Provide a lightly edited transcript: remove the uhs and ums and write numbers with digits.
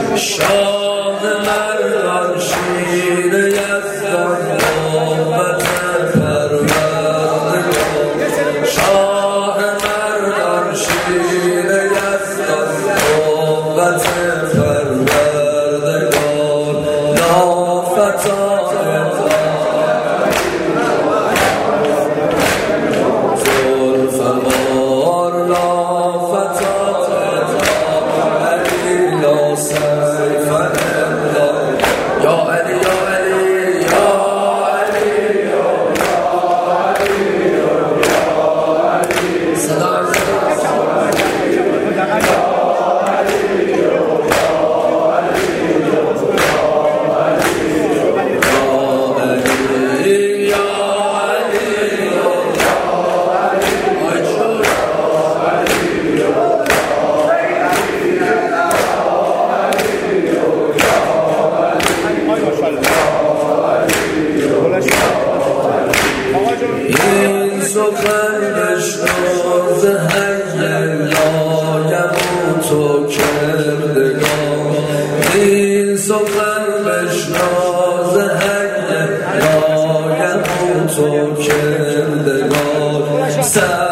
شاه مردان شیر یزدان قوت پروردگار شاه مردان شیر یزدان قوت پروردگار لافتان این سخن بشنو ز حی لایم تو کردگار این سخن بشنو ز حی لایم تو کردگار